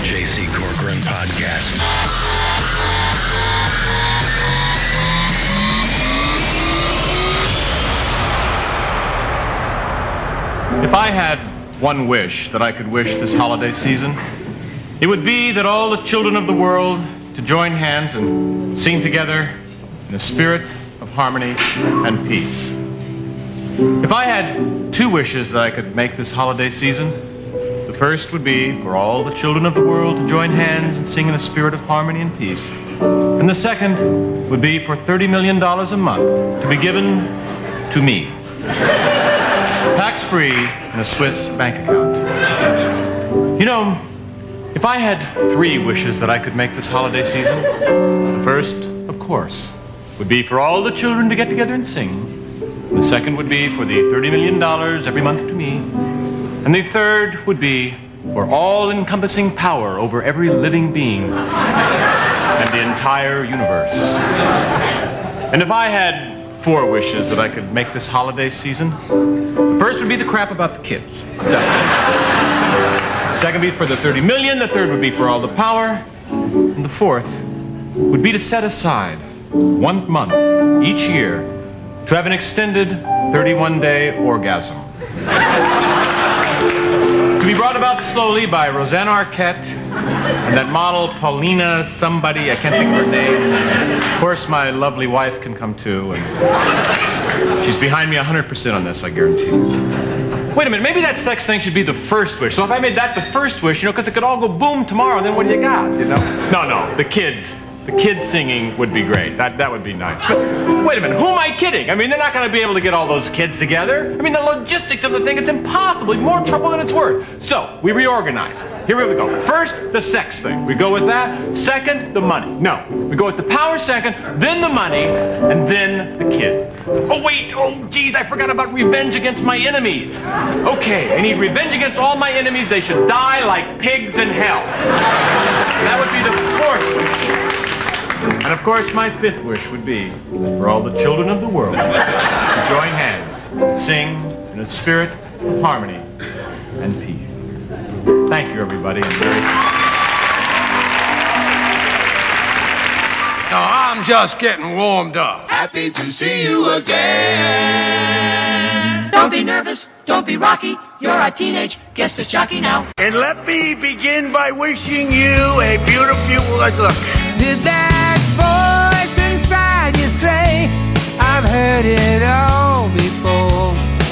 J.C. Corcoran Podcast. If I had one wish that I could wish this holiday season, it would be that all the children of the world to join hands and sing together in a spirit of harmony and peace. If I had two wishes that I could make this holiday season, the first would be for all the children of the world to join hands and sing in a spirit of harmony and peace. And the second would be for $30 million a month to be given to me, tax-free in a Swiss bank account. You know, if I had three wishes that I could make this holiday season, the first, of course, would be for all the children to get together and sing. The second would be for the $30 million every month to me. And the third would be for all-encompassing power over every living being and the entire universe. And if I had four wishes that I could make this holiday season, the first would be the crap about the kids. The second would be for the 30 million. The third would be for all the power. And the fourth would be to set aside 1 month each year to have an extended 31-day orgasm. To be brought about slowly by Rosanna Arquette and that model Paulina somebody, I can't think of her name. Of course, my lovely wife can come too, and she's behind me 100% on this, I guarantee. Wait a minute, maybe that sex thing should be the first wish. So if I made that the first wish, because it could all go boom tomorrow, then what do you got, No, the kids. The kids singing would be great. That would be nice. But wait a minute, who am I kidding? I mean, they're not going to be able to get all those kids together. I mean, the logistics of the thing, it's impossible. More trouble than it's worth. So, we reorganize. Here we go. First, the sex thing. We go with that. Second, the money. No. We go with the power second, then the money, and then the kids. Oh, wait. Oh, geez, I forgot about revenge against my enemies. Okay, I need revenge against all my enemies. They should die like pigs in hell. That would be the fourth wish. And of course, my fifth wish would be for all the children of the world to join hands, sing in a spirit of harmony and peace. Thank you, everybody. No, I'm just getting warmed up. Happy to see you again. Don't be nervous. Don't be rocky. You're a teenage guest as jockey now. And let me begin by wishing you a beautiful look. Did that voice inside you say, I've heard it all before?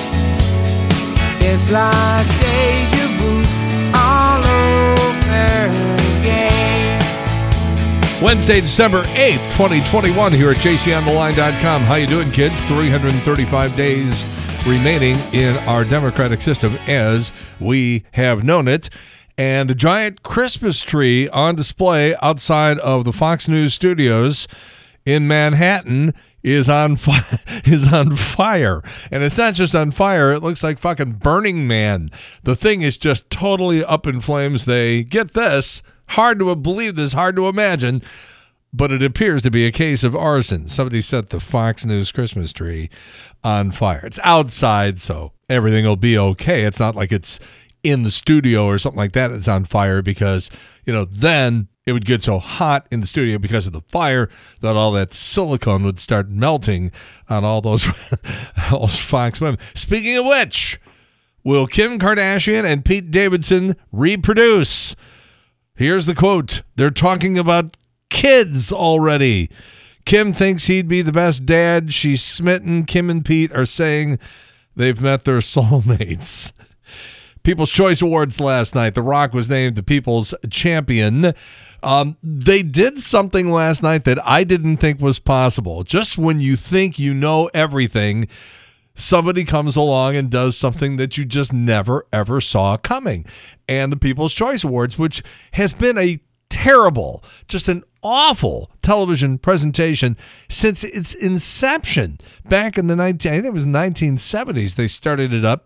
It's like deja vu all over again. Wednesday, December 8th, 2021 here at jcontheline.com. How you doing, kids? 335 days remaining in our democratic system as we have known it. And the giant Christmas tree on display outside of the Fox News studios in Manhattan is on fire. And it's not just on fire, it looks like fucking Burning Man. The thing is just totally up in flames. They get this, hard to believe this, hard to imagine, but it appears to be a case of arson. Somebody set the Fox News Christmas tree on fire. It's outside, so everything will be okay. It's not like it's in the studio or something like that. It's on fire because, then it would get so hot in the studio because of the fire that all that silicone would start melting on all those Fox women. Speaking of which, will Kim Kardashian and Pete Davidson reproduce? Here's the quote. They're talking about kids already. Kim thinks he'd be the best dad. She's smitten. Kim and Pete are saying they've met their soulmates. People's Choice Awards last night. The Rock was named the People's Champion. They did something last night that I didn't think was possible. Just when you think you know everything, somebody comes along and does something that you just never, ever saw coming. And the People's Choice Awards, which has been a terrible, just an awful television presentation since its inception back in the 1970s. They started it up.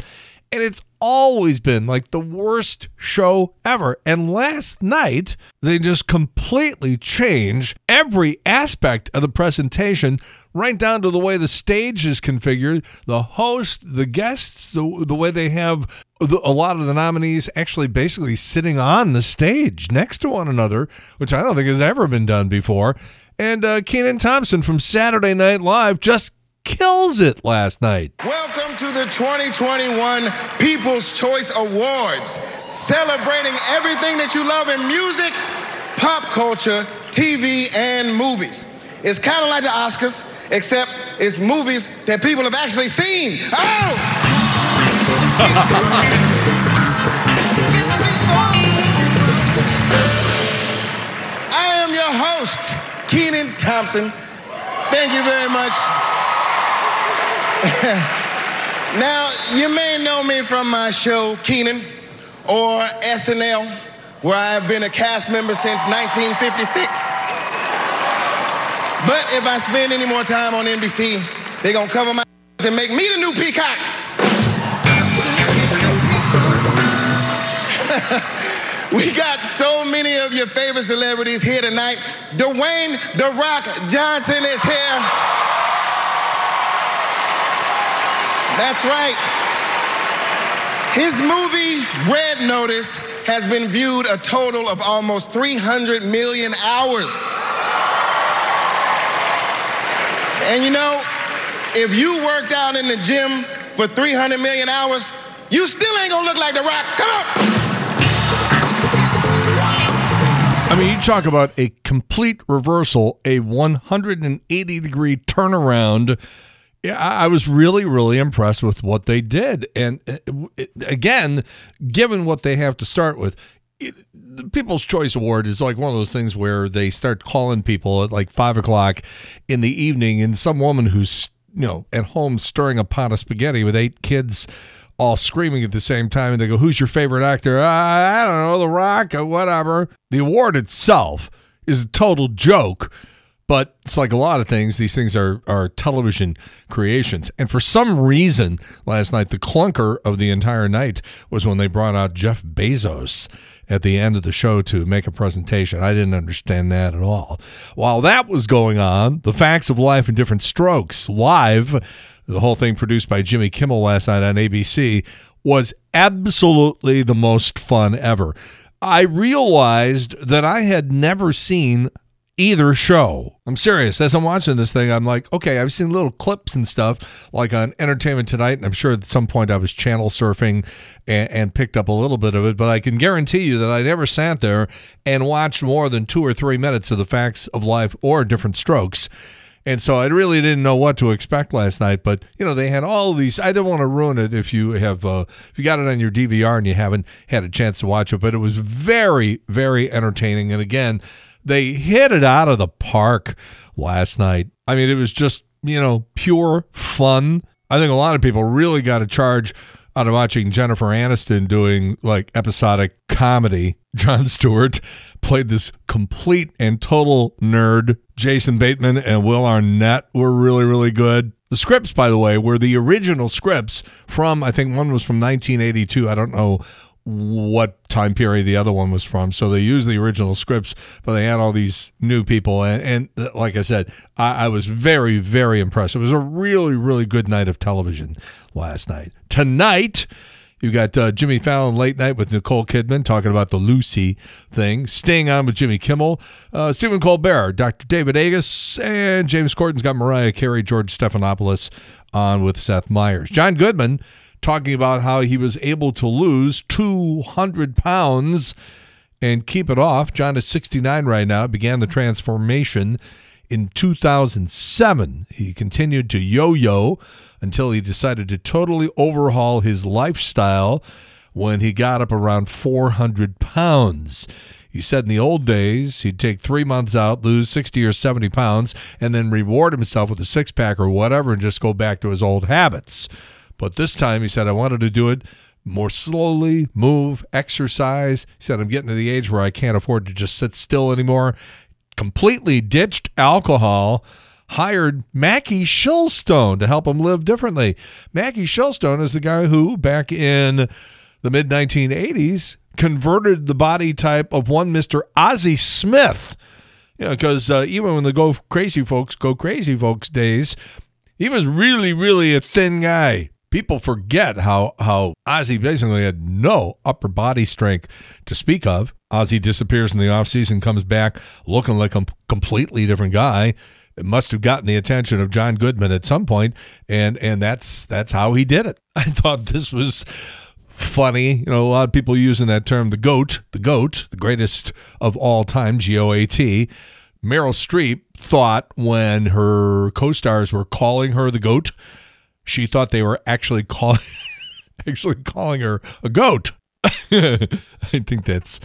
And it's always been like the worst show ever. And last night, they just completely changed every aspect of the presentation, right down to the way the stage is configured, the host, the guests, the way they have a lot of the nominees actually basically sitting on the stage next to one another, which I don't think has ever been done before. And Kenan Thompson from Saturday Night Live just kills it last night. Welcome to the 2021 People's Choice Awards, celebrating everything that you love in music, pop culture, TV, and movies. It's kind of like the Oscars, except it's movies that people have actually seen. Oh! I am your host, Kenan Thompson. Thank you very much. Now, you may know me from my show, Kenan, or SNL, where I have been a cast member since 1956. But if I spend any more time on NBC, they're gonna cover my ass and make me the new Peacock. We got so many of your favorite celebrities here tonight. Dwayne "The Rock" Johnson is here. That's right. His movie, Red Notice, has been viewed a total of almost 300 million hours. And you know, if you worked out in the gym for 300 million hours, you still ain't gonna look like The Rock. Come on! I mean, you talk about a complete reversal, a 180-degree turnaround. Yeah, I was really, really impressed with what they did. And again, given what they have to start with, the People's Choice Award is like one of those things where they start calling people at like 5 o'clock in the evening, and some woman who's, at home stirring a pot of spaghetti with 8 kids all screaming at the same time, and they go, "Who's your favorite actor?" I don't know, The Rock or whatever. The award itself is a total joke. But it's like a lot of things. These things are television creations. And for some reason, last night, the clunker of the entire night was when they brought out Jeff Bezos at the end of the show to make a presentation. I didn't understand that at all. While that was going on, the Facts of Life in Different Strokes live, the whole thing produced by Jimmy Kimmel last night on ABC, was absolutely the most fun ever. I realized that I had never seen either show. I'm serious. As I'm watching this thing, I'm like, okay, I've seen little clips and stuff like on Entertainment Tonight, and I'm sure at some point I was channel surfing and picked up a little bit of it, but I can guarantee you that I never sat there and watched more than 2 or 3 minutes of the Facts of Life or Different Strokes. And so I really didn't know what to expect last night, but they had all these. I don't want to ruin it if you have if you got it on your DVR and you haven't had a chance to watch it, but it was very, very entertaining. And again, they hit it out of the park last night. I mean, it was just, pure fun. I think a lot of people really got a charge out of watching Jennifer Aniston doing like episodic comedy. Jon Stewart played this complete and total nerd. Jason Bateman and Will Arnett were really, really good. The scripts, by the way, were the original scripts from, I think one was from 1982. I don't know what time period the other one was from. So they used the original scripts, but they had all these new people. And like I said, I was very, very impressed. It was a really, really good night of television last night. Tonight, you got Jimmy Fallon Late Night with Nicole Kidman talking about the Lucy thing. Staying On with Jimmy Kimmel. Stephen Colbert, Dr. David Agus, and James Corden's got Mariah Carey, George Stephanopoulos on with Seth Meyers. John Goodman talking about how he was able to lose 200 pounds and keep it off. John is 69 right now. Began the transformation in 2007. He continued to yo-yo until he decided to totally overhaul his lifestyle when he got up around 400 pounds. He said in the old days, he'd take 3 months out, lose 60 or 70 pounds, and then reward himself with a six-pack or whatever and just go back to his old habits. But this time, he said, I wanted to do it more slowly, move, exercise. He said, I'm getting to the age where I can't afford to just sit still anymore. Completely ditched alcohol, hired Mackie Shilstone to help him live differently. Mackie Shilstone is the guy who, back in the mid-1980s, converted the body type of one Mr. Ozzie Smith. Because even when the Go Crazy Folks days, he was really, really a thin guy. People forget how Ozzie basically had no upper body strength to speak of. Ozzie disappears in the offseason, comes back looking like a completely different guy. It must have gotten the attention of John Goodman at some point, and that's how he did it. I thought this was funny. A lot of people using that term, the GOAT, the greatest of all time, GOAT. Meryl Streep thought when her co-stars were calling her the GOAT, she thought they were actually calling her a goat. I think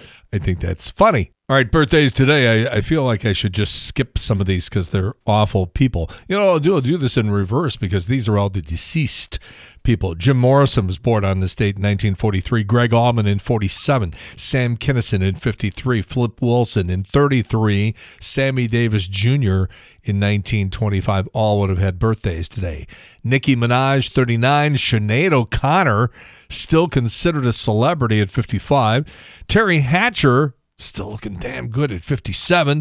that's funny. All right, birthdays today. I feel like I should just skip some of these because they're awful people. I'll do this in reverse because these are all the deceased people. Jim Morrison was born on this date in 1943. Greg Allman in 47. Sam Kinison in 53. Flip Wilson in 33. Sammy Davis Jr. in 1925. All would have had birthdays today. Nicki Minaj, 39. Sinead O'Connor, still considered a celebrity at 55. Terry Hatcher, still looking damn good at 57.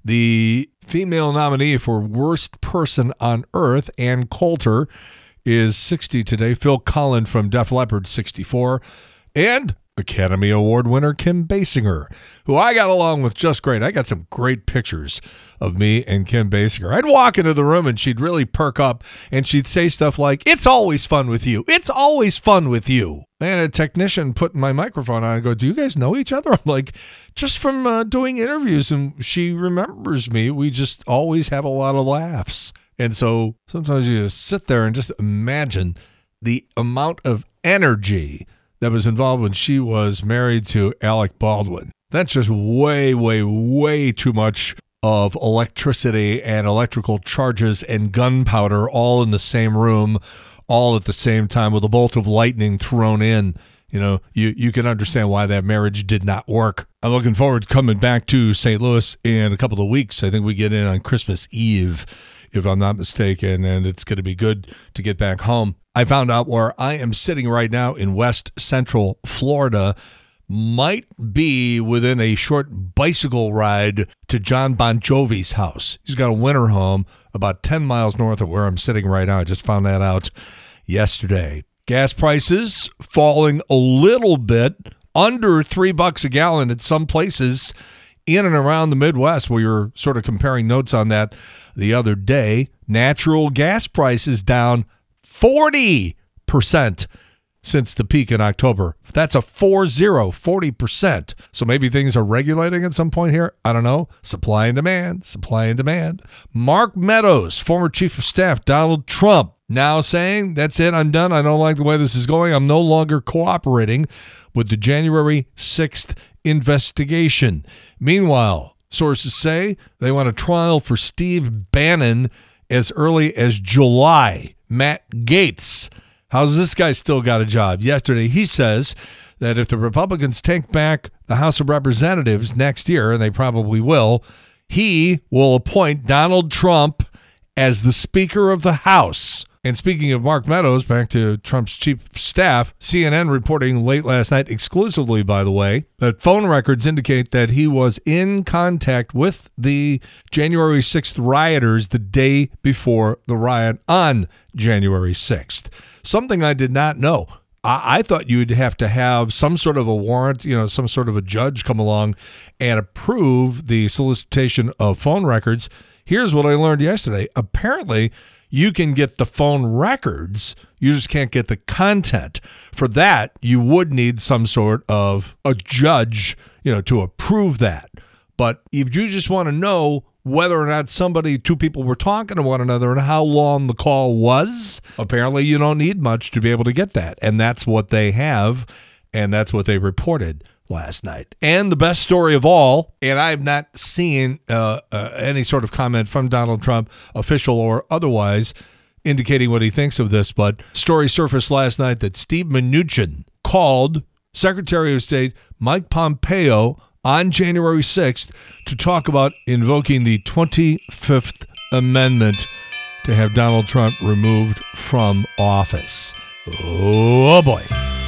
The female nominee for Worst Person on Earth, Ann Coulter, is 60 today. Phil Collin from Def Leppard, 64. And Academy Award winner Kim Basinger, who I got along with just great. I got some great pictures of me and Kim Basinger. I'd walk into the room and she'd really perk up and she'd say stuff like, "It's always fun with you. It's always fun with you." And a technician putting my microphone on and go, "Do you guys know each other?" I'm like, "Just from doing interviews." And she remembers me. We just always have a lot of laughs. And so sometimes you just sit there and just imagine the amount of energy that was involved when she was married to Alec Baldwin. That's just way, way, way too much of electricity and electrical charges and gunpowder all in the same room, all at the same time with a bolt of lightning thrown in. You can understand why that marriage did not work. I'm looking forward to coming back to St. Louis in a couple of weeks. I think we get in on Christmas Eve, if I'm not mistaken, and it's going to be good to get back home. I found out where I am sitting right now in West Central Florida might be within a short bicycle ride to John Bon Jovi's house. He's got a winter home about 10 miles north of where I'm sitting right now. I just found that out yesterday. Gas prices falling a little bit, under $3 a gallon at some places in and around the Midwest. We were sort of comparing notes on that the other day. Natural gas prices down 40% since the peak in October. That's a 40%. So maybe things are regulating at some point here. I don't know. Supply and demand. Mark Meadows, former chief of staff, Donald Trump, now saying, "That's it, I'm done. I don't like the way this is going. I'm no longer cooperating with the January 6th investigation." Meanwhile, sources say they want a trial for Steve Bannon as early as July. Matt Gaetz, how's this guy still got a job? Yesterday, he says that if the Republicans take back the House of Representatives next year, and they probably will, he will appoint Donald Trump as the Speaker of the House. And speaking of Mark Meadows, back to Trump's chief of staff, CNN reporting late last night, exclusively, by the way, that phone records indicate that he was in contact with the January 6th rioters the day before the riot on January 6th. Something I did not know. I thought you'd have to have some sort of a warrant, some sort of a judge come along and approve the solicitation of phone records. Here's what I learned yesterday. Apparently, you can get the phone records. You just can't get the content. For that, you would need some sort of a judge, to approve that. But if you just want to know whether or not two people were talking to one another and how long the call was, apparently you don't need much to be able to get that. And that's what they have, and that's what they reported last night. And the best story of all, and I have not seen any sort of comment from Donald Trump, official or otherwise, indicating what he thinks of this, but story surfaced last night that Steve Mnuchin called Secretary of State Mike Pompeo on January 6th to talk about invoking the 25th amendment to have Donald Trump removed from office. Oh, boy.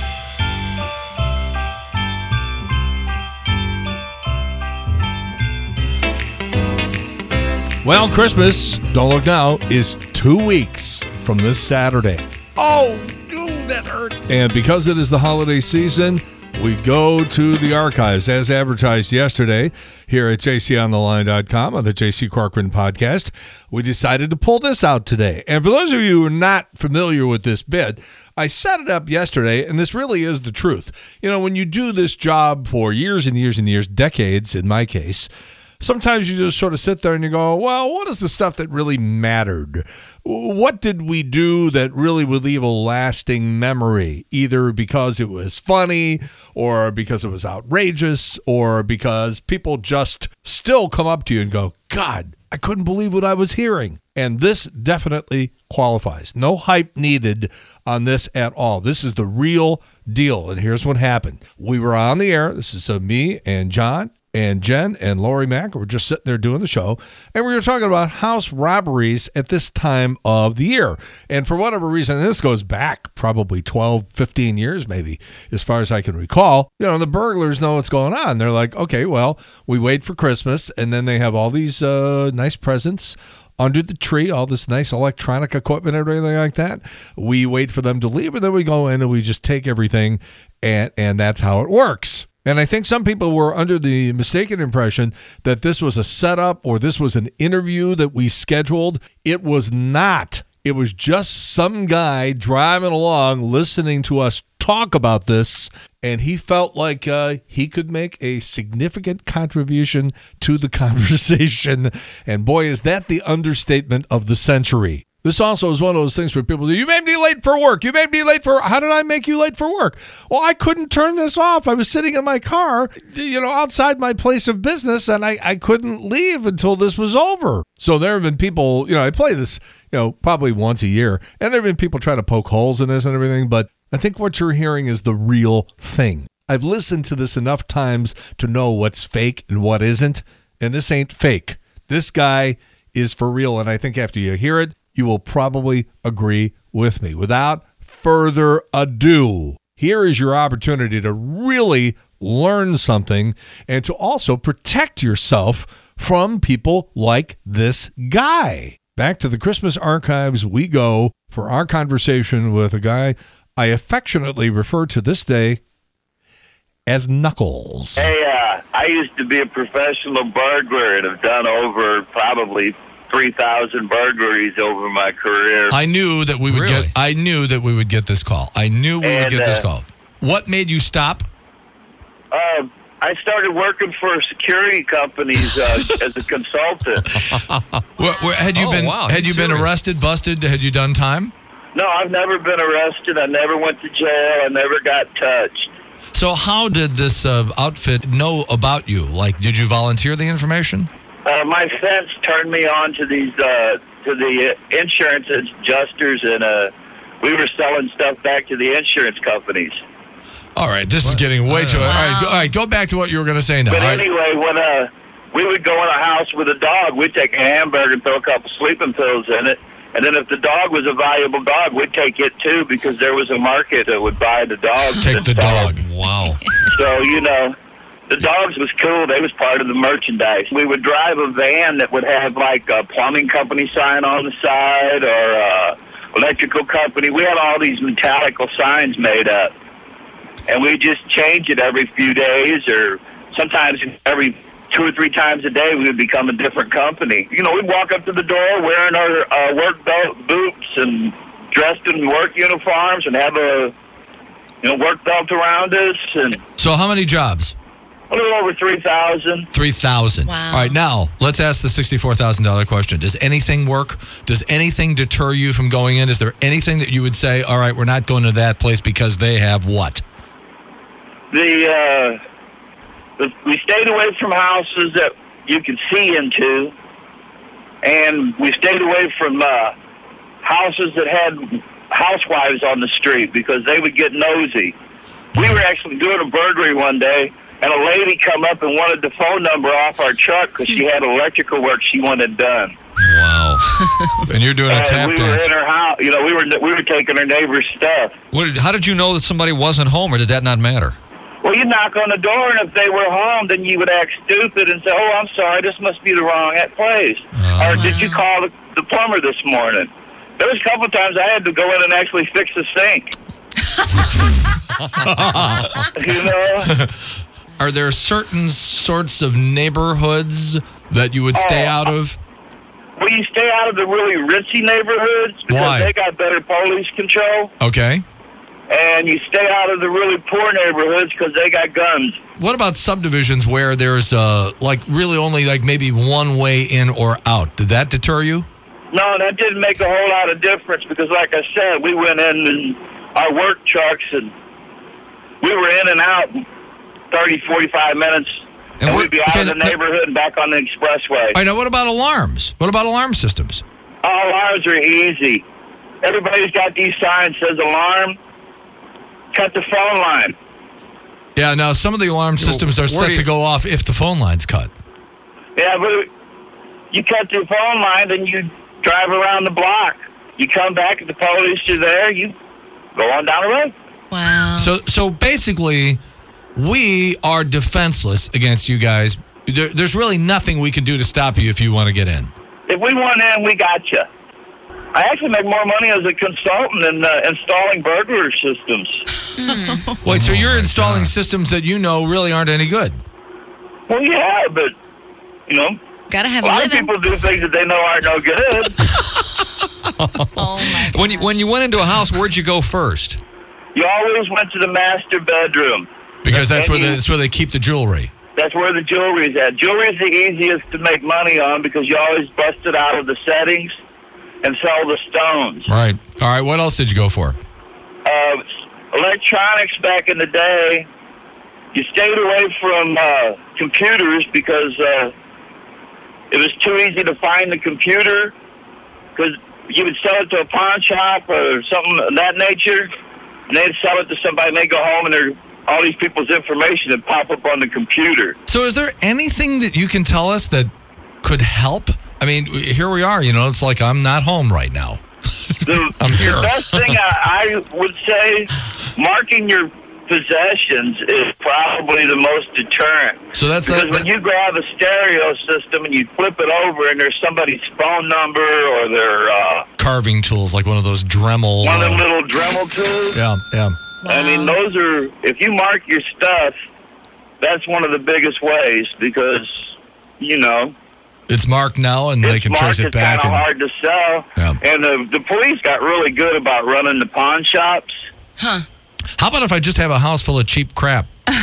Well, Christmas, don't look now, is 2 weeks from this Saturday. Oh, that hurt. And because it is the holiday season, we go to the archives as advertised yesterday here at jcontheline.com on the JC Corcoran podcast. We decided to pull this out today. And for those of you who are not familiar with this bit, I set it up yesterday, and this really is the truth. You know, when you do this job for years and years and years, decades in my case, sometimes you just sort of sit there and you go, well, what is the stuff that really mattered? What did we do that really would leave a lasting memory, either because it was funny or because it was outrageous or because people just still come up to you and go, God, I couldn't believe what I was hearing. And this definitely qualifies. No hype needed on this at all. This is the real deal. And here's what happened. We were on the air. This is me and John and Jen and Lori Mack were just sitting there doing the show, and we were talking about house robberies at this time of the year. And for whatever reason, and this goes back probably 12, 15 years maybe, as far as I can recall, you know, the burglars know what's going on. They're like, okay, well, we wait for Christmas, and then they have all these nice presents under the tree, all this nice electronic equipment and everything like that. We wait for them to leave, and then we go in and we just take everything, and that's how it works. And I think some people were under the mistaken impression that this was a setup or this was an interview that we scheduled. It was not. It was just some guy driving along listening to us talk about this, and he felt like he could make a significant contribution to the conversation. And boy, is that the understatement of the century. This also is one of those things where people do, you made me late for work. You made me late for, how did I make you late for work? Well, I couldn't turn this off. I was sitting in my car, you know, outside my place of business, and I couldn't leave until this was over. So there have been people, you know, I play this, you know, probably once a year, and there have been people trying to poke holes in this and everything, but I think what you're hearing is the real thing. I've listened to this enough times to know what's fake and what isn't, and this ain't fake. This guy is for real, and I think after you hear it, you will probably agree with me. Without further ado, here is your opportunity to really learn something and to also protect yourself from people like this guy. Back to the Christmas archives we go for our conversation with a guy I affectionately refer to this day as Knuckles. Hey, I used to be a professional burglar and have done over probably 3,000 burglaries over my career. I knew that we would get this call. I knew we would get this call. What made you stop? I started working for security companies as a consultant. Had you been arrested, busted? Had you done time? No, I've never been arrested. I never went to jail. I never got touched. So how did this outfit know about you? Like, did you volunteer the information? My fence turned me on to these to the insurance adjusters, and we were selling stuff back to the insurance companies. All right, this is getting way too... Wow. All right, go back to what you were going to say now. But anyway, when we would go in a house with a dog, we'd take a hamburger and throw a couple sleeping pills in it, and then if the dog was a valuable dog, we'd take it too, because there was a market that would buy the dog. Take the dog. Wow. So, you know... The dogs was cool. They was part of the merchandise. We would drive a van that would have like a plumbing company sign on the side or electrical company. We had all these metallical signs made up. And we just change it every few days, or sometimes every 2 or 3 times a day we would become a different company. You know, we'd walk up to the door wearing our work boots and dressed in work uniforms and have a work belt around us. And so how many jobs? A little over 3,000. 3,000. Wow. All right, now let's ask the $64,000 question. Does anything work? Does anything deter you from going in? Is there anything that you would say, all right, we're not going to that place because they have what? We stayed away from houses that you could see into, and we stayed away from houses that had housewives on the street because they would get nosy. We were actually doing a burglary one day, and a lady come up and wanted the phone number off our truck because she had electrical work she wanted done. Wow. And you're doing a tap we dance. were in her house. You know, we were taking her neighbor's stuff. How did you know that somebody wasn't home, or did that not matter? Well, you knock on the door, and if they were home, then you would act stupid and say, "Oh, I'm sorry, this must be the wrong place." Or did you call the plumber this morning? There was a couple of times I had to go in and actually fix the sink. You know? Are there certain sorts of neighborhoods that you would stay out of? Well, you stay out of the really ritzy neighborhoods because Why? they got better police control. Okay. And you stay out of the really poor neighborhoods because they got guns. What about subdivisions where there's really only maybe one way in or out? Did that deter you? No, that didn't make a whole lot of difference because, like I said, we went in our work trucks and we were in and out 30, 45 minutes. And we'd be out of the neighborhood and back on the expressway. I know. What about alarms? What about alarm systems? Alarms are easy. Everybody's got these signs that says alarm. Cut the phone line. Yeah, now some of the alarm systems are set to go off if the phone line's cut. Yeah, but you cut the phone line, then you drive around the block. You come back, if the police are there, you go on down the road. Wow. So basically, we are defenseless against you guys. There's really nothing we can do to stop you if you want to get in. If we want in, we got you. I actually make more money as a consultant in installing burglar systems. Wait, so you're installing systems that you know really aren't any good? Well, yeah, but, gotta have a lot of people do things that they know aren't no good. Oh, my God. When you went into a house, where'd you go first? You always went to the master bedroom. Because that's where they keep the jewelry. That's where the jewelry's at. Jewelry's the easiest to make money on because you always bust it out of the settings and sell the stones. Right. All right, what else did you go for? Electronics back in the day, you stayed away from computers because it was too easy to find the computer because you would sell it to a pawn shop or something of that nature, and they'd sell it to somebody, and they'd go home, and all these people's information would pop up on the computer. So is there anything that you can tell us that could help? I mean, here we are, it's like I'm not home right now. I'm here. The best thing I would say, marking your possessions is probably the most deterrent. So because when you grab a stereo system and you flip it over and there's somebody's phone number or their carving tools, like one of those Dremel. One of them little Dremel tools. Yeah. Wow. I mean, those are, if you mark your stuff, that's one of the biggest ways because, it's marked now, and they can trace it back. It's kind of hard to sell. Yeah. And the police got really good about running the pawn shops. Huh. How about if I just have a house full of cheap crap?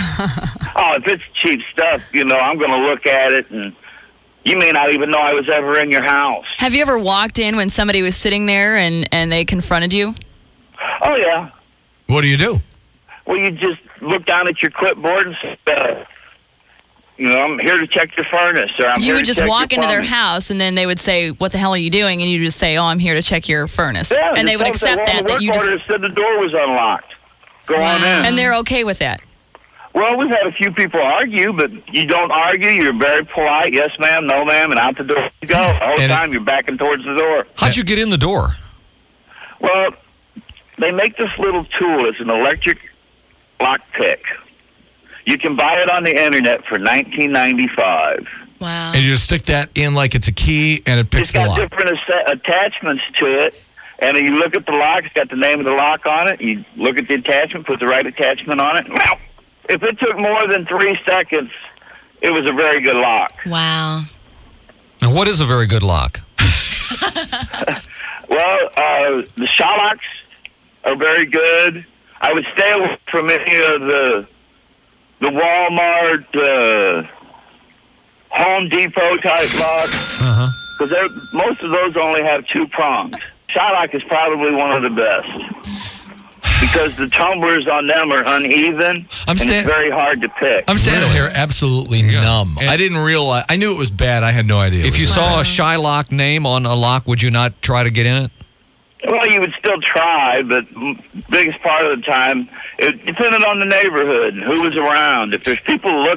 If it's cheap stuff, I'm going to look at it, and you may not even know I was ever in your house. Have you ever walked in when somebody was sitting there and they confronted you? Oh, yeah. What do you do? Well, you just look down at your clipboard and say, I'm here to check your furnace. Or I'm You here would to just check walk your into their plumbing. house, and then they would say, "What the hell are you doing?" And you just say, "Oh, I'm here to check your furnace." Yeah, and they would accept that. The You work just, order said the door was unlocked. Go on in. and they're okay with that. Well, we've had a few people argue, but you don't argue. You're very polite. Yes, ma'am. No, ma'am. And out the door you go. The whole time you're backing towards the door. How'd you get in the door? Well, they make this little tool. It's an electric lock pick. You can buy it on the internet for $19.95. Wow. And you just stick that in like it's a key, and it picks It's the got lock. different attachments to it. And you look at the lock, it's got the name of the lock on it. You look at the attachment, put the right attachment on it. Well, if it took more than 3 seconds, it was a very good lock. Wow. And what is a very good lock? Well, the Shalocks are very good. I would stay away from any of the Walmart, Home Depot type locks. Because most of those only have 2 prongs. Shylock is probably one of the best because the tumblers on them are uneven and it's very hard to pick. I'm standing here absolutely numb. I didn't realize. I knew it was bad. I had no idea. If you saw a Shylock name on a lock, would you not try to get in it? Well, you would still try, but biggest part of the time, it depended on the neighborhood and who was around. If there's people looking,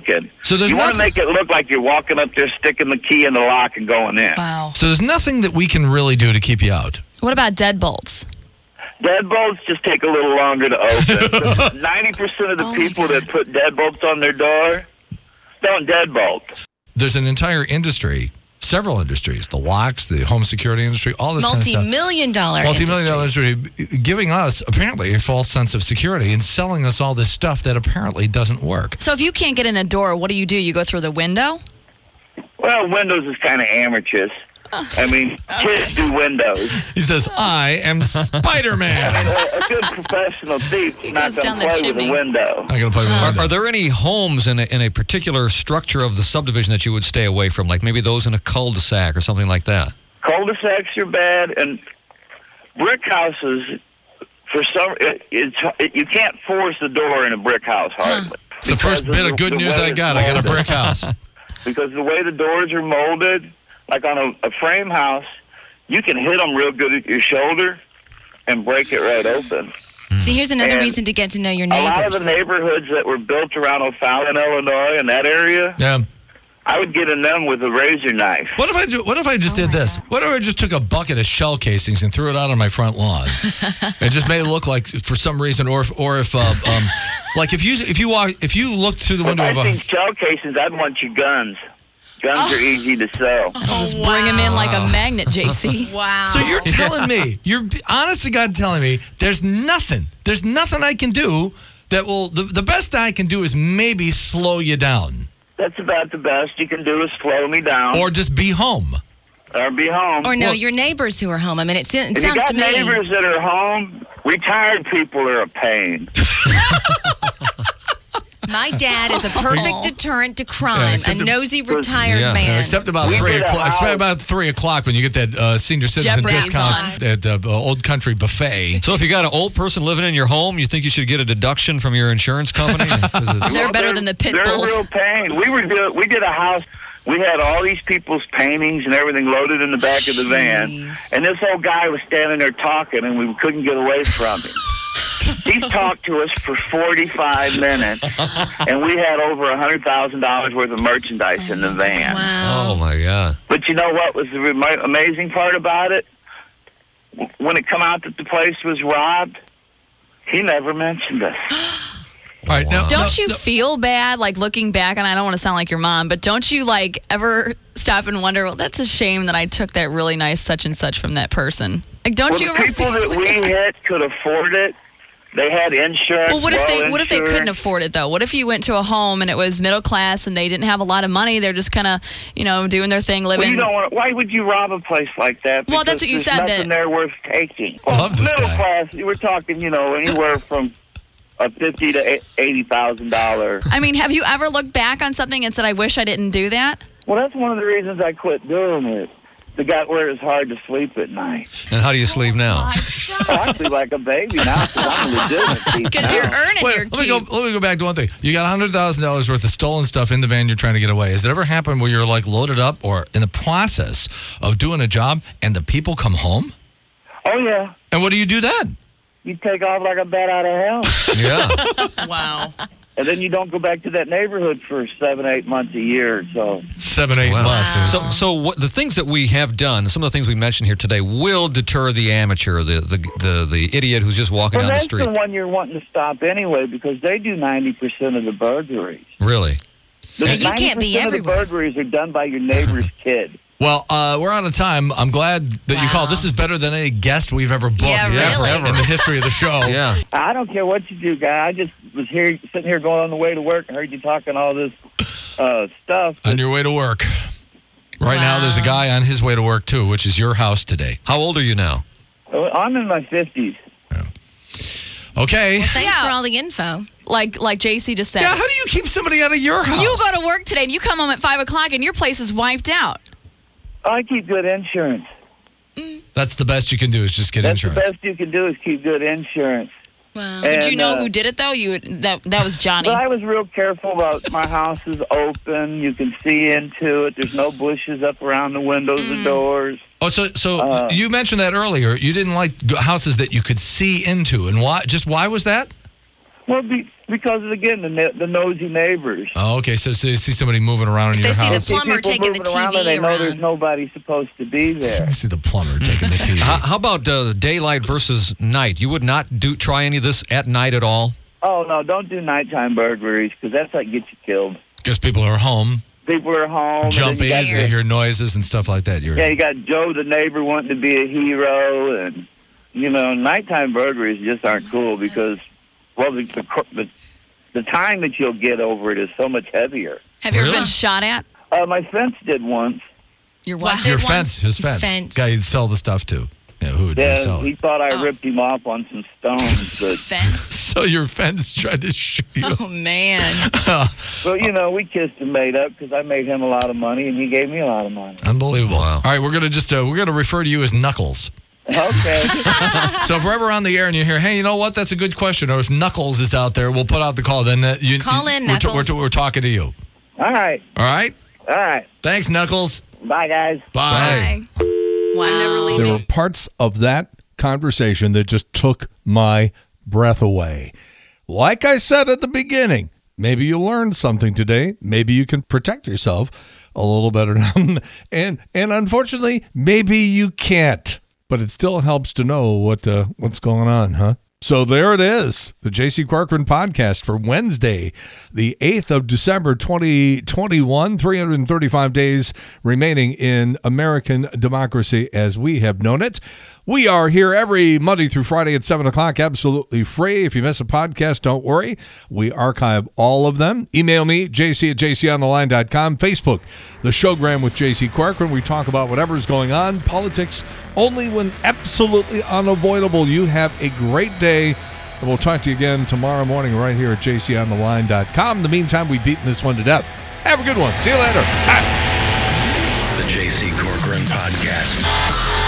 So there's you want to nothing. make it look like you're walking up there, sticking the key in the lock, and going in. Wow. So there's nothing that we can really do to keep you out. What about deadbolts? Deadbolts just take a little longer to open. 90% of the people that put deadbolts on their door don't deadbolt. There's an entire industry, several industries, the locks, the home security industry, all this kind of stuff. Multi-million-dollar Multi-million-dollar industry giving us, apparently, a false sense of security and selling us all this stuff that apparently doesn't work. So if you can't get in a door, what do? You go through the window? Well, Windows is kind of amateurish. I mean, kids do Windows. He says, I am Spider-Man. A good professional thief is not down going the to play with chimney. a window. I'm going to play with a window. Are there any homes in a particular structure of the subdivision that you would stay away from, like maybe those in a cul-de-sac or something like that? Cul-de-sacs are bad, and brick houses, for some, you can't force the door in a brick house hardly. It's the first bit of good news I got. I got a brick house. Because the way the doors are molded, like on a frame house, you can hit them real good at your shoulder and break it right open. See, here's another And reason to get to know your A lot of neighbors. the neighborhoods that were built around O'Fallon, Illinois, in that area, Yeah. I would get in them with a razor knife. What if I just did this? What if I just took a bucket of shell casings and threw it out on my front lawn? It just made it look like, for some reason, or if like if you looked through the window If of I a think shell casings, I'd want your guns. Guns are easy to sell. Just bring them in like a magnet, JC. Wow. So you're telling me, you're honest to God telling me, there's nothing I can do that will, the best I can do is maybe slow you down. That's about the best you can do is slow me down. Or just be home. Or be home. Or no, your neighbors who are home. I mean, it If you sounds got to me. neighbors that are home, retired people are a pain. My dad is a perfect deterrent to crime. A nosy retired man. Except about 3 o'clock. Except about 3 o'clock when you get that senior citizen Jeopardy's discount at Old Country Buffet. So if you got an old person living in your home, you think you should get a deduction from your insurance company? They're better than the pit They're bulls. a real pain. We did a house. We had all these people's paintings and everything loaded in the back of the van. And this old guy was standing there talking, and we couldn't get away from him. He talked to us for 45 minutes, and we had over $100,000 worth of merchandise in the van. Oh, my God. But you know what was the amazing part about it? When it come out that the place was robbed, he never mentioned us. All right, now, Don't you feel bad, like looking back, and I don't want to sound like your mom, but don't you like ever stop and wonder, well, that's a shame that I took that really nice such and such from that person? Like, don't you the ever people feel that we hit could afford it. They had insurance. Well, what if they insurance. couldn't afford it though? What if you went to a home and it was middle class and they didn't have a lot of money? They're just kind of, doing their thing, living. Well, you don't want. Why would you rob a place like that? Well, that's what you Because said, there's nothing that- there worth taking. I love this middle guy. class. We're talking, anywhere from $50,000 to $80,000. I mean, have you ever looked back on something and said, "I wish I didn't do that"? Well, that's one of the reasons I quit doing it. The guy where it's hard to sleep at night. And how do you sleep now? I sleep like a baby now because I'm a legitimate thief Because now. you're earning your keep. Let me go back to one thing. You got $100,000 worth of stolen stuff in the van you're trying to get away. Has it ever happened where you're like loaded up or in the process of doing a job and the people come home? Oh, yeah. And what do you do then? You take off like a bat out of hell. Yeah. Wow. And then you don't go back to that neighborhood for 7-8 months a year or so. 7-8 months. So what the things that we have done, some of the things we mentioned here today, will deter the amateur, the idiot who's just walking Well, down the that's street. the one you're wanting to stop anyway because they do 90% of the burglaries. Really? Yeah, you can't be 90% of the everywhere. burglaries are done by your neighbor's kid. Well, we're out of time. I'm glad that you called. This is better than any guest we've ever booked ever in the history of the show. Yeah. I don't care what you do, guy. I just was sitting here going on the way to work and heard you talking all this stuff. On your way to work. Right now, there's a guy on his way to work, too, which is your house today. How old are you now? I'm in my 50s. Okay. Well, thanks for all the info. Like JC just said. Yeah, how do you keep somebody out of your house? You go to work today and you come home at 5 o'clock and your place is wiped out. I keep good insurance. That's the best you can do is just get That's insurance. the best you can do is keep good insurance. Wow. Did you And, know who did it though? That was Johnny. But I was real careful about my house is open. You can see into it. There's no bushes up around the windows or doors. Oh, so you mentioned that earlier. You didn't like houses that you could see into, and why? Just why was that? Well, because again, the nosy neighbors. Oh, okay. So you see somebody moving around in your house. They see the plumber taking the TV and they know around. there's nobody supposed to be there. I see the plumber taking the TV. How about daylight versus night? You would not try any of this at night at all? Oh, no, don't do nighttime burglaries because that's like get you killed. Because people are home. People are home. Jumping, they hear noises and stuff like that. You got Joe the neighbor wanting to be a hero. And, nighttime burglaries just aren't cool because, well, the time that you'll get over it is so much heavier. Have you ever been shot at? My fence did once. Your what? Your fence, his fence. Guy you'd sell the stuff to. Yeah, who would sell it? He thought I ripped him off on some stones. But fence? So your fence tried to shoot you. Oh, man. Well, we kissed and made up because I made him a lot of money and he gave me a lot of money. Unbelievable. Wow. All right, we're going to refer to you as Knuckles. Okay. So if we're ever on the air and you hear, hey, you know what? That's a good question. Or if Knuckles is out there, we'll put out the call. Then call in, Knuckles. We're talking to you. All right. All right? All right. Thanks, Knuckles. Bye, guys. Bye. Wow. There were parts of that conversation that just took my breath away. Like I said at the beginning, maybe you learned something today. Maybe you can protect yourself a little better now. and unfortunately, maybe you can't. But it still helps to know what's going on, huh? So there it is, the J.C. Corcoran podcast for Wednesday, the 8th of December, 2021, 335 days remaining in American democracy as we have known it. We are here every Monday through Friday at 7 o'clock, absolutely free. If you miss a podcast, don't worry. We archive all of them. Email me, jc@jcontheline.com. Facebook, The Showgram with J.C. Corcoran. We talk about whatever's going on. Politics only when absolutely unavoidable. You have a great day. And we'll talk to you again tomorrow morning right here at jcontheline.com. In the meantime, we've beaten this one to death. Have a good one. See you later. Bye. The J.C. Corcoran Podcast.